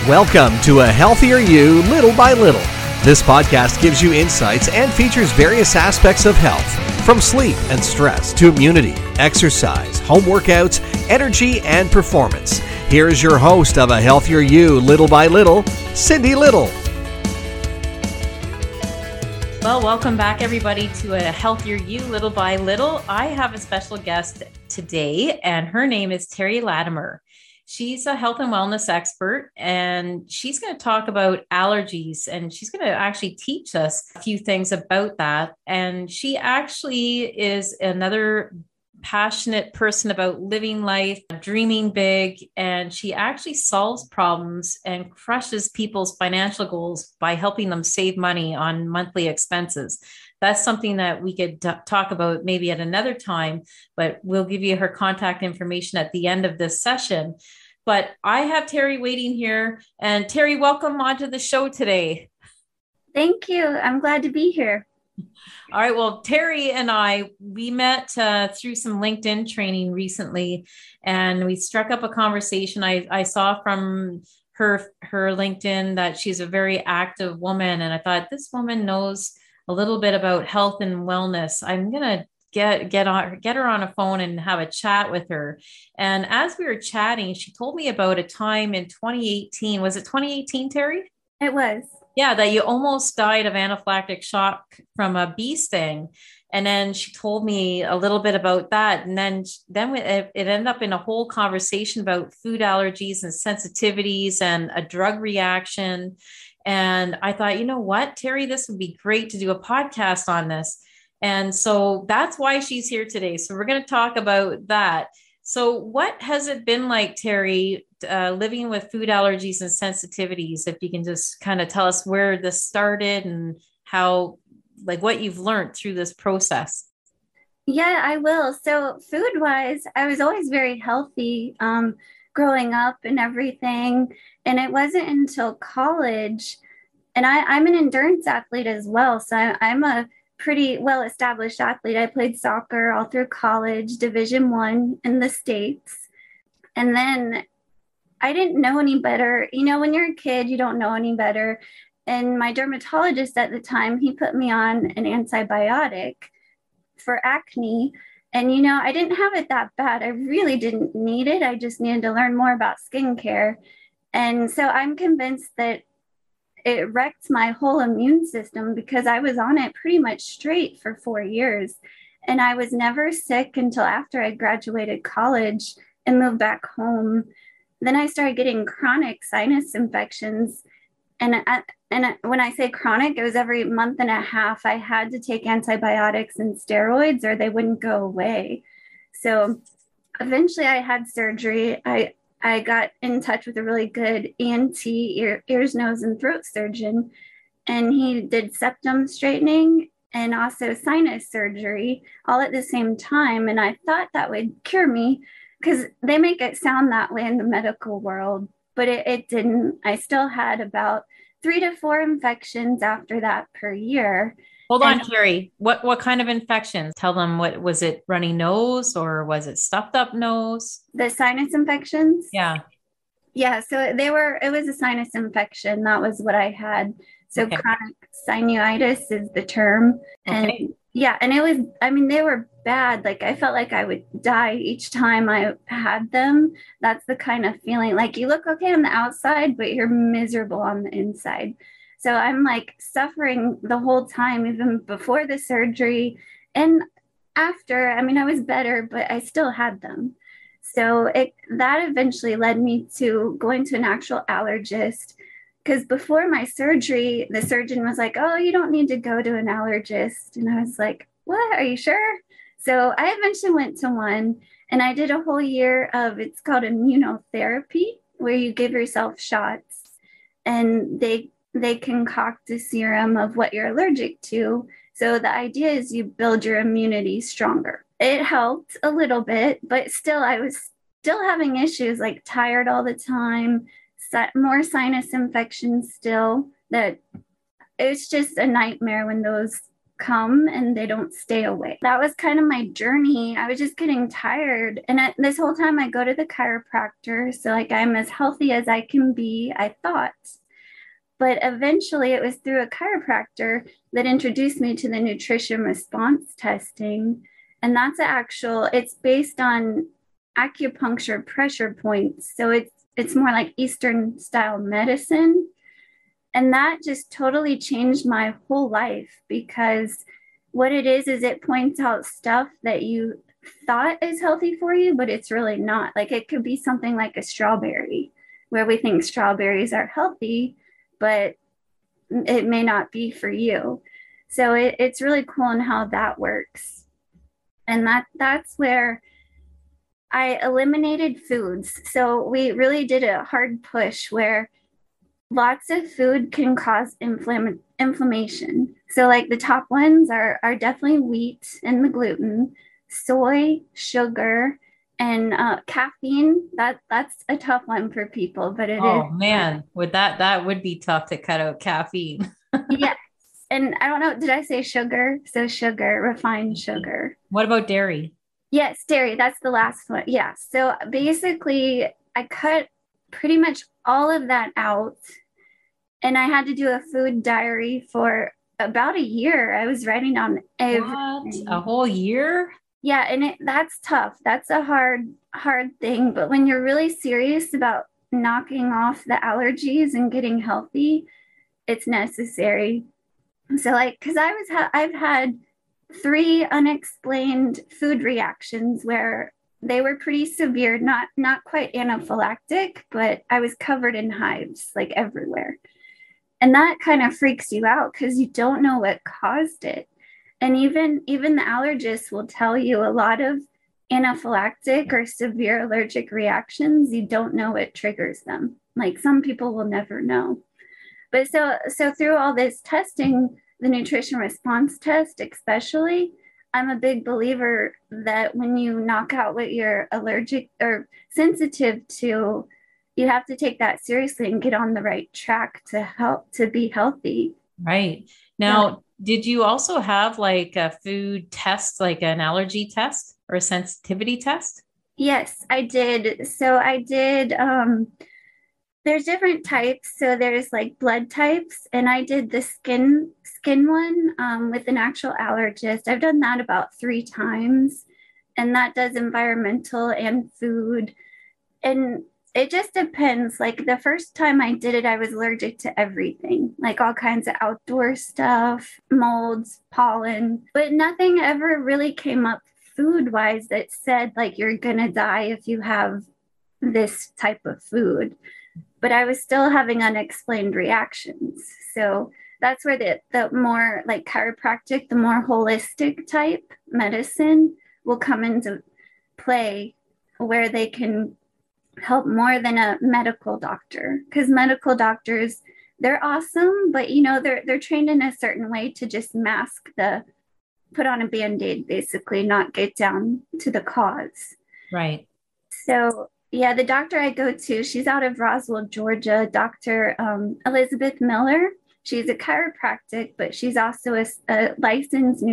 Welcome to A Healthier You Little by Little. This podcast gives you insights and features various aspects of health, from sleep and stress to immunity, exercise, home workouts, energy, and performance. Here is your host of A Healthier You Little by Little, Cindy Little. Well, welcome back, everybody, to A Healthier You Little by Little. I have a special guest today, and her name is Terry Latimer. She's a health and wellness expert, and she's going to talk about allergies, and she's going to actually teach us a few things about that. And she actually is another passionate person about living life, dreaming big, and she actually solves problems and crushes people's financial goals by helping them save money on monthly expenses. That's something that we could talk about maybe at another time, but we'll give you her contact information at the end of this session. But I have Terry waiting here. And Terry, welcome onto the show today. Thank you. I'm glad to be here. All right. Well, Terry and we met through some LinkedIn training recently, and we struck up a conversation. I saw from her LinkedIn that she's a very active woman. And I thought, this woman knows a little bit about health and wellness. I'm going to get her on a phone and have a chat with her. And as we were chatting, she told me about a time in 2018. Was it 2018, Terry? It was. Yeah, that you almost died of anaphylactic shock from a bee sting. And then she told me a little bit about that. And then it ended up in a whole conversation about food allergies and sensitivities and a drug reaction. And I thought, you know what, Terry, this would be great to do a podcast on this. And so that's why she's here today. So we're going to talk about that. So what has it been like, Terry, living with food allergies and sensitivities? If you can just kind of tell us where this started and how, like, what you've learned through this process. Yeah, I will. So food-wise, I was always very healthy growing up and everything. And it wasn't until college, and I'm an endurance athlete as well. So I'm a pretty well-established athlete. I played soccer all through college, Division I in the States. And then I didn't know any better. You know, when you're a kid, you don't know any better. And my dermatologist at the time, he put me on an antibiotic for acne. And, you know, I didn't have it that bad. I really didn't need it. I just needed to learn more about skincare. And so I'm convinced that it wrecked my whole immune system because I was on it pretty much straight for 4 years. And I was never sick until after I graduated college and moved back home. Then I started getting chronic sinus infections. And when I say chronic, it was every month and a half. I had to take antibiotics and steroids or they wouldn't go away. So eventually I had surgery. I got in touch with a really good ENT, ears, nose, and throat surgeon, and he did septum straightening and also sinus surgery all at the same time. And I thought that would cure me because they make it sound that way in the medical world, but it didn't. I still had about 3 to 4 infections after that per year. Hold on, Terry. What kind of infections? Tell them, what was it, runny nose or was it stuffed up nose? The sinus infections? Yeah. Yeah. So it was a sinus infection. That was what I had. So okay. Chronic sinusitis is the term. Okay. And yeah. And it was, I mean, they were bad. Like I felt like I would die each time I had them. That's the kind of feeling, like you look okay on the outside, but you're miserable on the inside. So I'm like suffering the whole time, even before the surgery and after. I mean, I was better, but I still had them. So that eventually led me to going to an actual allergist, because before my surgery, the surgeon was like, oh, you don't need to go to an allergist. And I was like, what? Are you sure? So I eventually went to one, and I did a whole year of, it's called immunotherapy, where you give yourself shots and they concoct a serum of what you're allergic to. So the idea is you build your immunity stronger. It helped a little bit, but still, I was still having issues, like tired all the time, more sinus infections still. That it's just a nightmare when those come and they don't stay away. That was kind of my journey. I was just getting tired. And this whole time I go to the chiropractor. So like I'm as healthy as I can be, I thought. But eventually it was through a chiropractor that introduced me to the nutrition response testing. And that's it's based on acupuncture pressure points. So it's more like Eastern style medicine. And that just totally changed my whole life, because what it is it points out stuff that you thought is healthy for you, but it's really not. Like it could be something like a strawberry, where we think strawberries are healthy, but it may not be for you. So it's really cool in how that works. And that's where I eliminated foods. So we really did a hard push where lots of food can cause inflammation. So like the top ones are definitely wheat and the gluten, soy, sugar, and caffeine. That's a tough one for people, but it is. Oh man, that would be tough to cut out caffeine. Yes. And I don't know, did I say sugar? So sugar, refined sugar. What about dairy? Yes, dairy. That's the last one. Yeah. So basically, I cut pretty much all of that out. And I had to do a food diary for about a year. I was writing down everything. What? A whole year? Yeah. And that's tough. That's a hard thing. But when you're really serious about knocking off the allergies and getting healthy, it's necessary. So like, because I've had 3 unexplained food reactions where they were pretty severe, not quite anaphylactic, but I was covered in hives like everywhere. And that kind of freaks you out because you don't know what caused it. And even the allergists will tell you a lot of anaphylactic or severe allergic reactions, you don't know what triggers them. Like some people will never know. But so through all this testing, the nutrition response test especially, I'm a big believer that when you knock out what you're allergic or sensitive to, you have to take that seriously and get on the right track to help to be healthy. Right. Now, did you also have like a food test, like an allergy test or a sensitivity test? Yes, I did. So I did there's different types. So there's like blood types, and I did the skin one with an actual allergist. I've done that about 3 times, and that does environmental and food. And it just depends. Like the first time I did it, I was allergic to everything, like all kinds of outdoor stuff, molds, pollen, but nothing ever really came up food wise that said like you're gonna die if you have this type of food. But I was still having unexplained reactions. So that's where the more like chiropractic, the more holistic type medicine will come into play, where they can help more than a medical doctor. Because medical doctors, they're awesome, but you know, they're trained in a certain way to just put on a band-aid, basically, not get down to the cause. Right. So yeah, the doctor I go to, she's out of Roswell, Georgia, Dr. Elizabeth Miller. She's a chiropractic, but she's also a licensed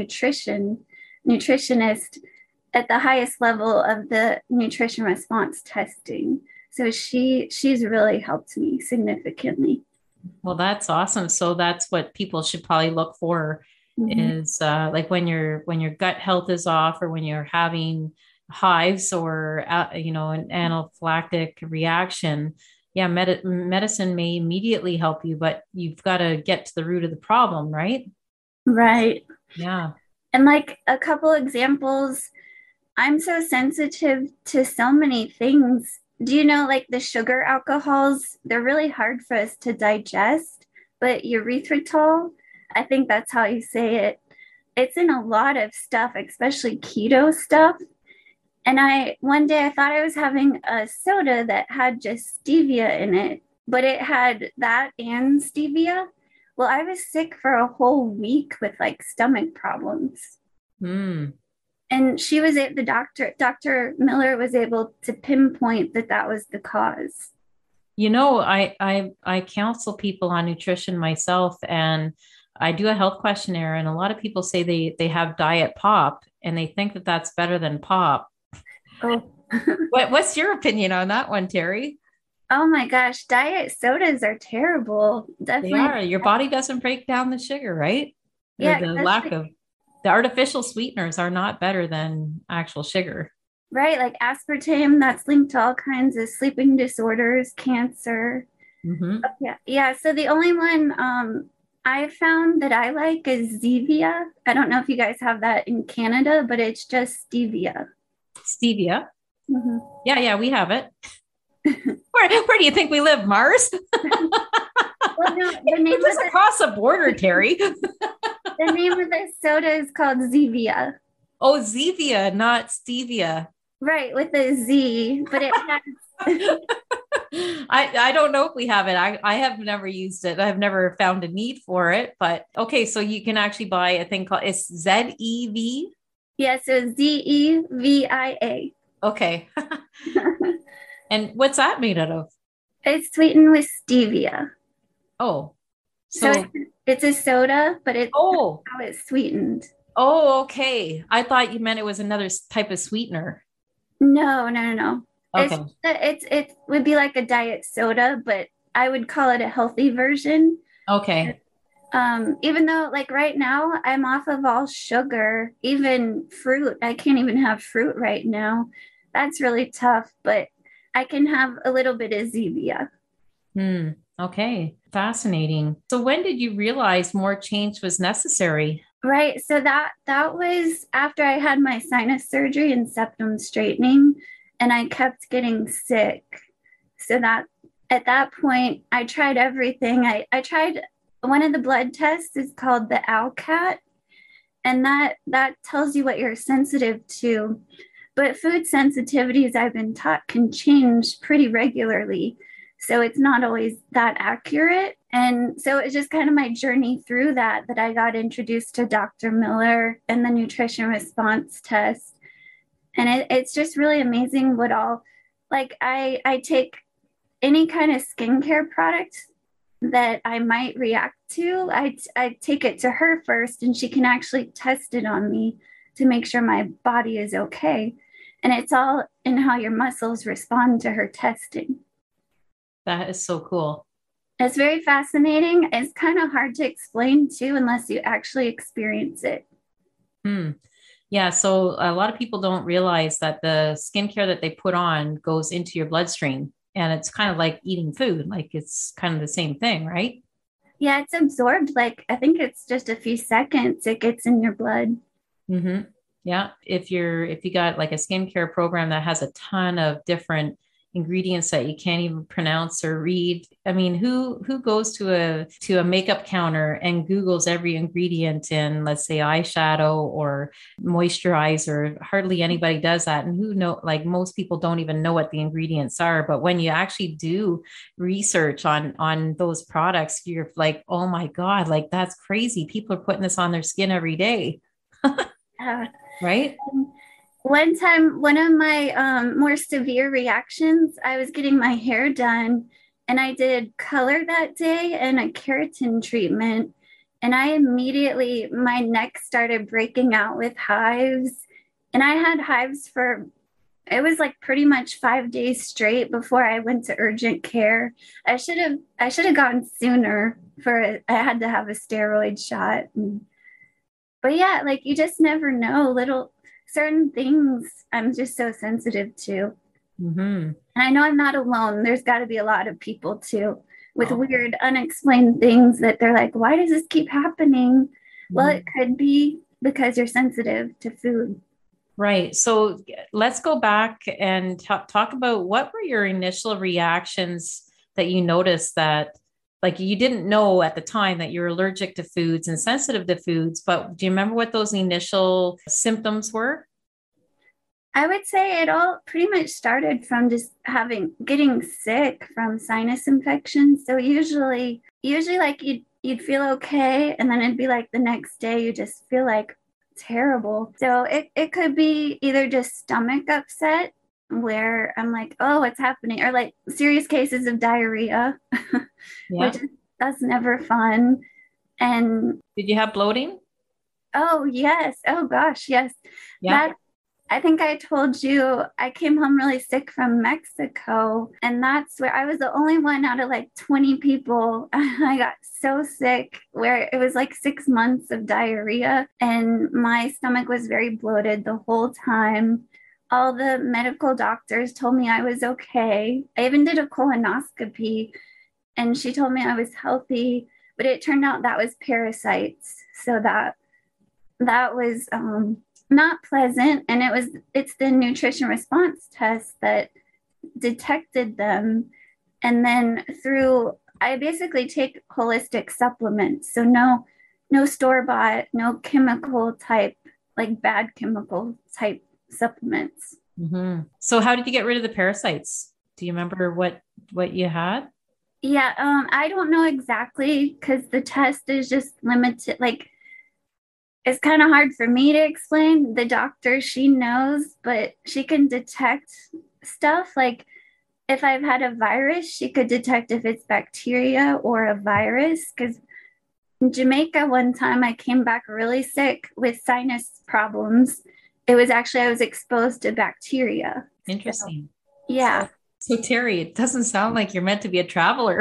nutritionist at the highest level of the nutrition response testing. So she's really helped me significantly. Well, that's awesome. So that's what people should probably look for is like when your gut health is off, or when you're having hives or an anaphylactic reaction. Yeah, medicine may immediately help you, but you've got to get to the root of the problem, right? Right. Yeah. And like a couple examples, I'm so sensitive to so many things. Do you know, like the sugar alcohols, they're really hard for us to digest, but erythritol, I think that's how you say it, it's in a lot of stuff, especially keto stuff. And one day I thought I was having a soda that had just stevia in it, but it had that and stevia. Well, I was sick for a whole week with like stomach problems. Mm. And Dr. Miller was able to pinpoint that was the cause. You know, I counsel people on nutrition myself, and I do a health questionnaire, and a lot of people say they have diet pop, and they think that that's better than pop. Oh. What's your opinion on that one, Terry? Oh my gosh, diet sodas are terrible. They Definitely. are. Your body doesn't break down the sugar, right? Or Yeah, the lack of the artificial sweeteners are not better than actual sugar. right. Like aspartame, that's linked to all kinds of sleeping disorders, cancer. Hmm. Yeah. Yeah. So the only one I found that I like is Zevia. I don't know if you guys have that in Canada, but it's just stevia. Stevia. Mhm. Yeah, yeah, we have it. Where do you think we live, Mars? Well, no, the name We're of just across the border, Terry. the name of the soda is called Zevia. Oh, Zevia, not stevia. Right, with a Z, but it has I don't know if we have it. I have never used it. I've never found a need for it. But okay, so you can actually buy a thing called it's ZEV. yeah, so Zevia. Okay. And what's that made out of? It's sweetened with stevia. Oh, So so it's a soda, but it's oh, how it's sweetened. oh, okay. I thought you meant it was another type of sweetener. No, no, no, no. Okay. It would be like a diet soda, but I would call it a healthy version. Okay. Even though like right now I'm off of all sugar, even fruit. I can't even have fruit right now. That's really tough, but I can have a little bit of Zevia. Hmm. Okay. Fascinating. So when did you realize more change was necessary? Right. So that was after I had my sinus surgery and septum straightening, and I kept getting sick. So that at that point I tried everything. I tried one of the blood tests is called the ALCAT, and that tells you what you're sensitive to. But food sensitivities, I've been taught, can change pretty regularly. So it's not always that accurate. And so it's just kind of my journey through that I got introduced to Dr. Miller and the nutrition response test. And it's just really amazing what all, like, I take any kind of skincare product that I might react to. I take it to her first, and she can actually test it on me to make sure my body is okay. And it's all in how your muscles respond to her testing. That is so cool. It's very fascinating. It's kind of hard to explain too, unless you actually experience it. Hmm. Yeah, so a lot of people don't realize that the skincare that they put on goes into your bloodstream, and it's kind of like eating food, like it's kind of the same thing, right? Yeah, it's absorbed. Like, I think it's just a few seconds, it gets in your blood. Hmm. Yeah, if you got like a skincare program that has a ton of different ingredients that you can't even pronounce or read. I mean, who goes to a makeup counter and Googles every ingredient in, let's say, eyeshadow or moisturizer? Hardly anybody does that. And who know, like most people don't even know what the ingredients are. But when you actually do research on those products, you're like, oh my God, like that's crazy. People are putting this on their skin every day. Uh, Right? One time, one of my more severe reactions, I was getting my hair done and I did color that day and a keratin treatment. And I immediately, my neck started breaking out with hives. And I had hives for, it was like pretty much 5 days straight before I went to urgent care. I should have gone sooner I had to have a steroid shot. But yeah, like you just never know little certain things I'm just so sensitive to. Mm-hmm. And I know I'm not alone. There's got to be a lot of people too with Oh. weird, unexplained things that they're like, why does this keep happening? Well, it could be because you're sensitive to food. Right. So let's go back and talk about what were your initial reactions that you noticed that, like, you didn't know at the time that you're allergic to foods and sensitive to foods, but do you remember what those initial symptoms were? I would say it all pretty much started from just getting sick from sinus infections. So usually like you'd feel okay, and then it'd be like the next day you just feel like terrible. So it could be either just stomach upset where I'm like, oh, what's happening? Or like serious cases of diarrhea, Yeah. which that's never fun. And Did you have bloating? oh, yes. Oh, gosh. Yes. Yeah. That I think I told you I came home really sick from Mexico. And that's where I was the only one out of like 20 people. I got so sick where it was like 6 months of diarrhea and my stomach was very bloated the whole time. All the medical doctors told me I was okay. I even did a colonoscopy and she told me I was healthy, but it turned out that was parasites. So that was not pleasant. And it's the nutrition response test that detected them. And then I basically take holistic supplements. So no store bought, no chemical type, like bad chemical type supplements. Mm-hmm. So how did you get rid of the parasites? Do you remember what you had? Yeah, I don't know exactly because the test is just limited. Like it's kind of hard for me to explain. The doctor, she knows, but she can detect stuff. Like if I've had a virus, she could detect if it's bacteria or a virus. Because in Jamaica, one time I came back really sick with sinus problems. It was actually, I was exposed to bacteria. Interesting. So, yeah. So Terry, it doesn't sound like you're meant to be a traveler.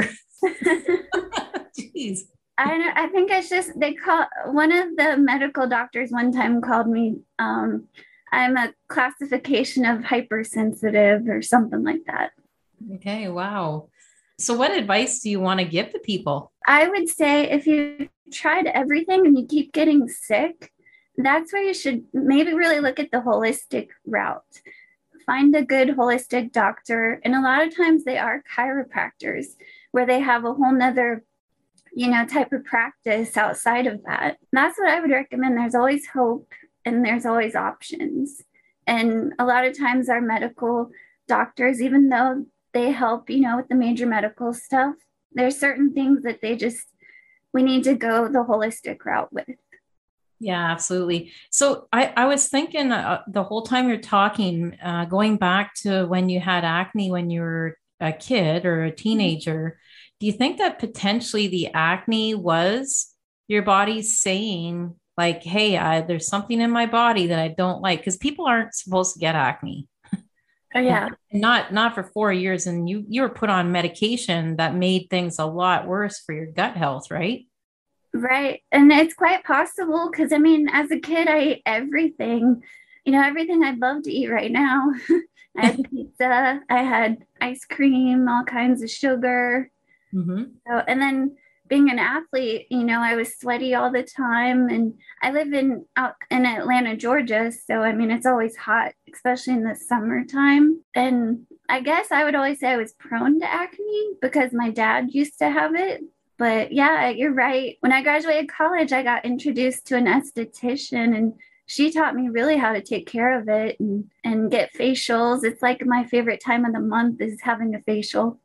Jeez. I think it's just they call one of the medical doctors one time called me I'm a classification of hypersensitive or something like that. Okay, wow. So what advice do you want to give to people? I would say if you tried everything and you keep getting sick, that's where you should maybe really look at the holistic route. Find a good holistic doctor. And a lot of times they are chiropractors where they have a whole nother type of practice outside of that. That's what I would recommend. There's always hope and there's always options. And a lot of times our medical doctors, even though they help, with the major medical stuff, there's certain things that we need to go the holistic route with. Yeah, absolutely. So I was thinking the whole time you're talking, going back to when you had acne when you were a kid or a teenager, do you think that potentially the acne was your body saying like, hey, there's something in my body that I don't like? Because people aren't supposed to get acne. Oh, yeah. And not for 4 years. And you were put on medication that made things a lot worse for your gut health, right? Right. And it's quite possible because I mean, as a kid, I ate everything, everything I'd love to eat right now. I had pizza, I had ice cream, all kinds of sugar. Mm-hmm. So, and then being an athlete, I was sweaty all the time. And I live out in Atlanta, Georgia. So, I mean, it's always hot, especially in the summertime. And I guess I would always say I was prone to acne because my dad used to have it. But yeah, you're right. When I graduated college, I got introduced to an esthetician and she taught me really how to take care of it and get facials. It's like my favorite time of the month is having a facial.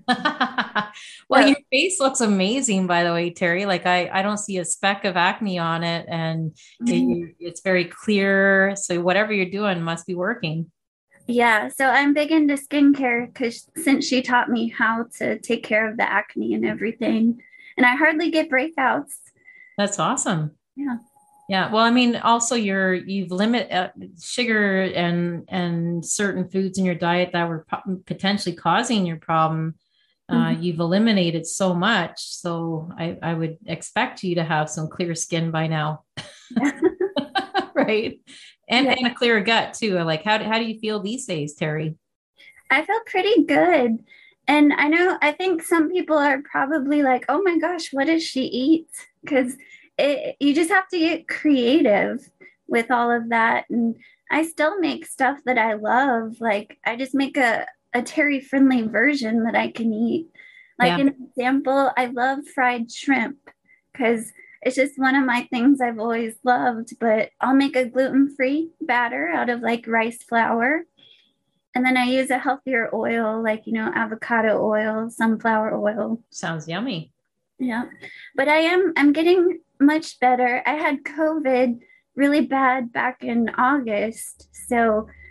Well, your face looks amazing, by the way, Terry. Like I don't see a speck of acne on it and it's very clear. So whatever you're doing must be working. Yeah, so I'm big into skincare because since she taught me how to take care of the acne and everything, and I hardly get breakouts. That's awesome. Yeah. Yeah. Well, I mean, also you've limit sugar and certain foods in your diet that were potentially causing your problem. You've eliminated so much. So I would expect you to have some clear skin by now. Right. And a clear gut too. Like, how do you feel these days, Terry? I feel pretty good. And I think some people are probably like, oh my gosh, what does she eat? Because you just have to get creative with all of that. And I still make stuff that I love. Like I just make a Terry friendly version that I can eat. Like an example, I love fried shrimp because it's just one of my things I've always loved, but I'll make a gluten-free batter out of like rice flour. And then I use a healthier oil, like, avocado oil, sunflower oil. Sounds yummy. Yeah. But I'm getting much better. I had COVID really bad back in August. So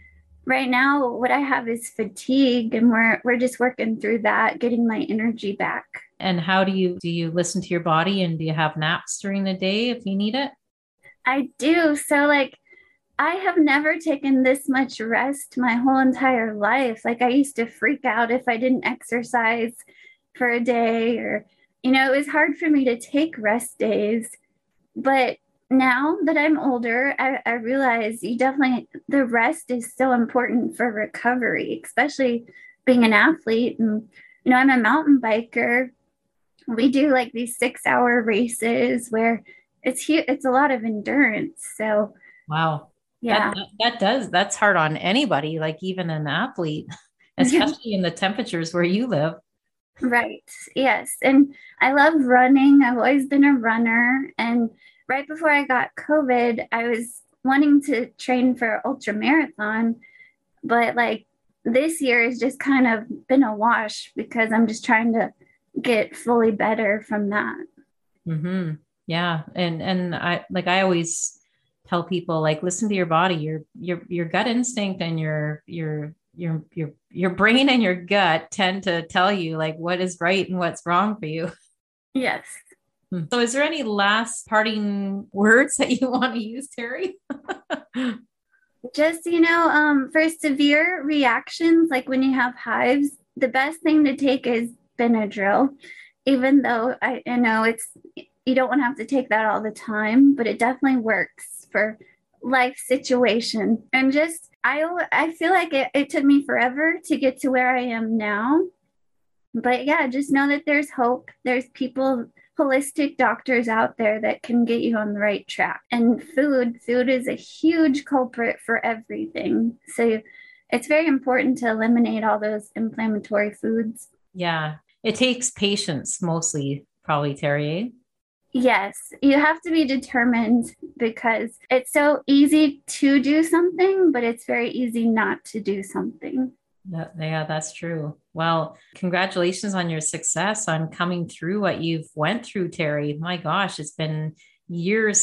right now what I have is fatigue, and we're just working through that, getting my energy back. And how do you listen to your body, and do you have naps during the day if you need it? I do. So like I have never taken this much rest my whole entire life. Like I used to freak out if I didn't exercise for a day, or it was hard for me to take rest days. But now that I'm older, I realize the rest is so important for recovery, especially being an athlete. And, I'm a mountain biker. We do like these 6-hour races where it's a lot of endurance. So, Wow. That, yeah. that that does that's hard on anybody, like even an athlete, especially in the temperatures where you live. Right. Yes. And I love running. I've always been a runner. And right before I got COVID, I was wanting to train for ultra marathon, but like this year has just kind of been a wash because I'm just trying to get fully better from that. Mm-hmm. Yeah. And I always tell people, like, listen to your body, your gut instinct, and your brain and your gut tend to tell you like what is right and what's wrong for you. Yes. So is there any last parting words that you want to use, Terry? Just, for severe reactions, like when you have hives, the best thing to take is Benadryl, even though I know you don't want to have to take that all the time, but it definitely works for life situation. And just, I feel like it took me forever to get to where I am now. But yeah, just know that there's hope. There's people, holistic doctors out there that can get you on the right track. And food is a huge culprit for everything. So it's very important to eliminate all those inflammatory foods. Yeah. It takes patience mostly, probably, Terry. Yes, you have to be determined because it's so easy to do something, but it's very easy not to do something. Yeah, that's true. Well, congratulations on your success on coming through what you've went through, Terry. My gosh, it's been years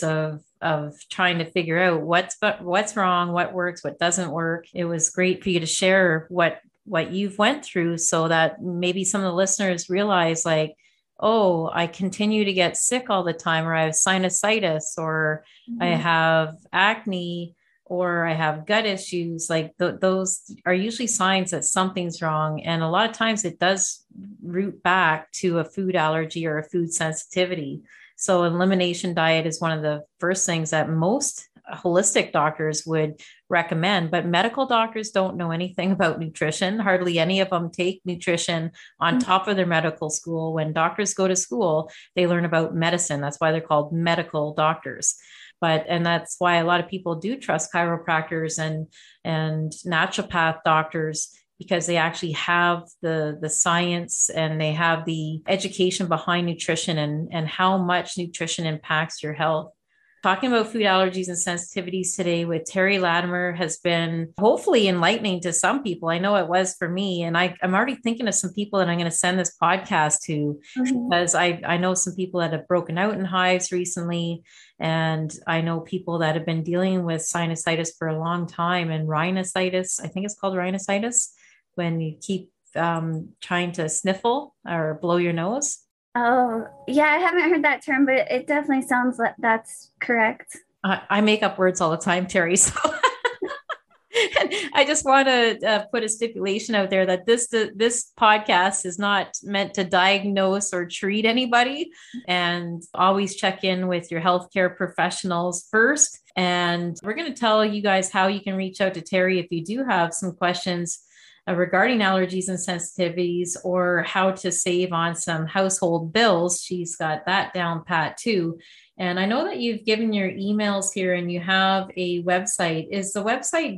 of trying to figure out what's wrong, what works, what doesn't work. It was great for you to share what you've went through so that maybe some of the listeners realize, like, oh, I continue to get sick all the time, or I have sinusitis, or I have acne, or I have gut issues. Like those are usually signs that something's wrong. And a lot of times it does root back to a food allergy or a food sensitivity. So elimination diet is one of the first things that most holistic doctors would recommend, but medical doctors don't know anything about nutrition. Hardly any of them take nutrition on top of their medical school. When doctors go to school, they learn about medicine. That's why they're called medical doctors. And that's why a lot of people do trust chiropractors and naturopath doctors, because they actually have the science and they have the education behind nutrition and how much nutrition impacts your health. Talking about food allergies and sensitivities today with Terry Latimer has been hopefully enlightening to some people. I know it was for me. And I'm already thinking of some people that I'm going to send this podcast to, because I know some people that have broken out in hives recently. And I know people that have been dealing with sinusitis for a long time, and rhinositis. I think it's called rhinositis, when you keep trying to sniffle or blow your nose. Oh, yeah, I haven't heard that term, but it definitely sounds like that's correct. I make up words all the time, Terry. So I just want to put a stipulation out there that this podcast is not meant to diagnose or treat anybody, and always check in with your healthcare professionals first. And we're going to tell you guys how you can reach out to Terry if you do have some questions regarding allergies and sensitivities, or how to save on some household bills. She's got that down pat too. And I know that you've given your emails here and you have a website. Is the website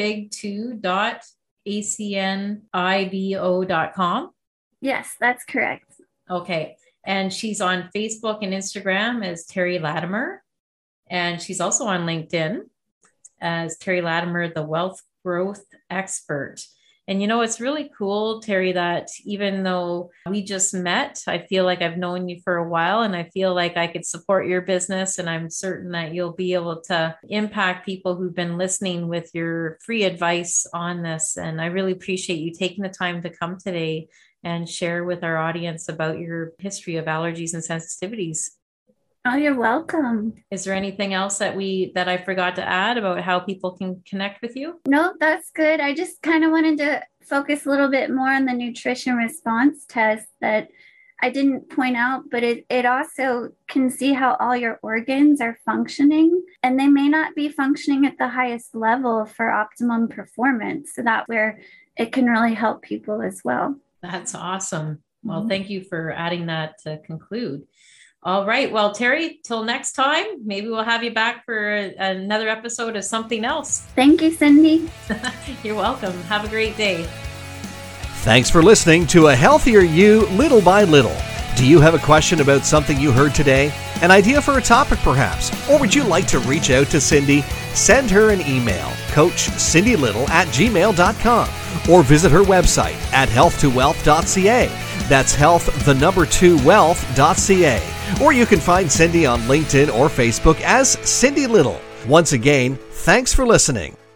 dreambig2.acnibo.com? Yes, that's correct. Okay. And she's on Facebook and Instagram as Terry Latimer. And she's also on LinkedIn as Terry Latimer, the Wealth Growth Expert. And it's really cool, Terry, that even though we just met, I feel like I've known you for a while, and I feel like I could support your business. And I'm certain that you'll be able to impact people who've been listening with your free advice on this. And I really appreciate you taking the time to come today and share with our audience about your history of allergies and sensitivities. Oh, you're welcome. Is there anything else that I forgot to add about how people can connect with you? No, that's good. I just kind of wanted to focus a little bit more on the nutrition response test that I didn't point out, but it also can see how all your organs are functioning, and they may not be functioning at the highest level for optimum performance. So that where it can really help people as well. That's awesome. Well, thank you for adding that to conclude. All right. Well, Terry, till next time, maybe we'll have you back for another episode of something else. Thank you, Cindy. You're welcome. Have a great day. Thanks for listening to A Healthier You, Little by Little. Do you have a question about something you heard today? An idea for a topic, perhaps? Or would you like to reach out to Cindy? Send her an email, coachcindylittle@gmail.com, or visit her website at health2wealth.ca. That's health2wealth.ca. Or you can find Cindy on LinkedIn or Facebook as Cindy Little. Once again, thanks for listening.